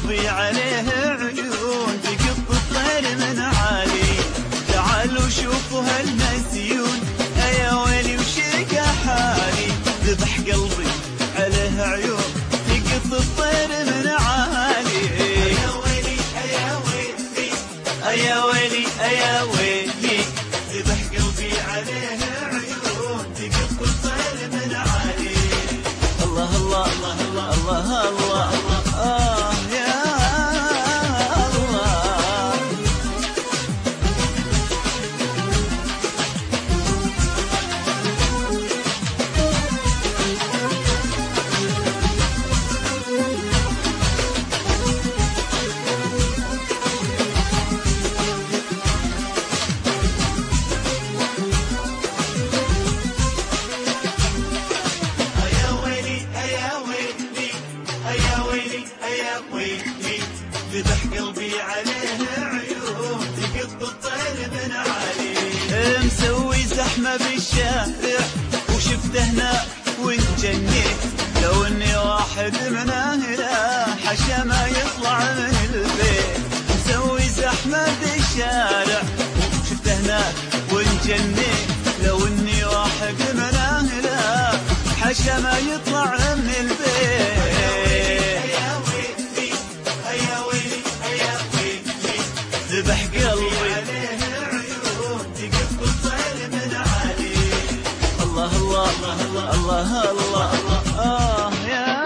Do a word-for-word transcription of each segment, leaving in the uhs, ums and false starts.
قلبي عليه عيون تقط الطير من عالي. تعالوا شوفوا هالنسيون يا ويلي وشيك حالي. ذبح قلبي عليه عيون تقط الطير من عالي. يا ويلي يا ويلي يا ويلي يا ويلي ذبح قلبي عليه عيون تقط الطير من عالي. الله الله الله الله الله الله آه يا الله. ذبح قلبي عليه عيون تقط الطير من عالي. مسوي زحمة بالشارع وشفته هنا وانجنيت. لو اني واحد من اهله حشا ما يطلع من البيت. مسوي زحمة بالشارع وشفته هنا وانجنيت. لو اني واحد من اهله حشا ما يطلع من البيت. ذبح قلبي عليه عيون تقط الطير من عالي. الله الله الله الله الله الله آه يا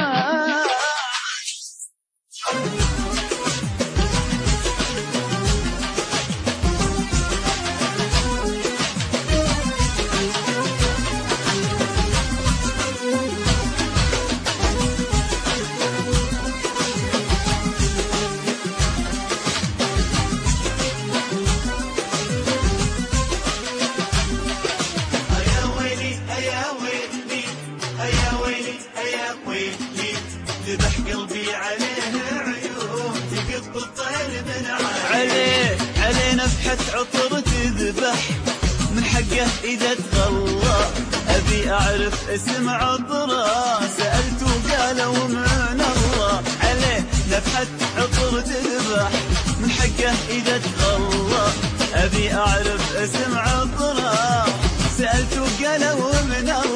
ذبح قلبي عليه عيون تقط الطير من عالي. عليه عليه نفحة عطر تذبح من حقه إذا تغلى. أبي أعرف اسم عطره سألته قالوا من الله. عليه نفحة عطر تذبح من حقه إذا تغلى. أبي أعرف اسم عطره سألته قالوا من الله.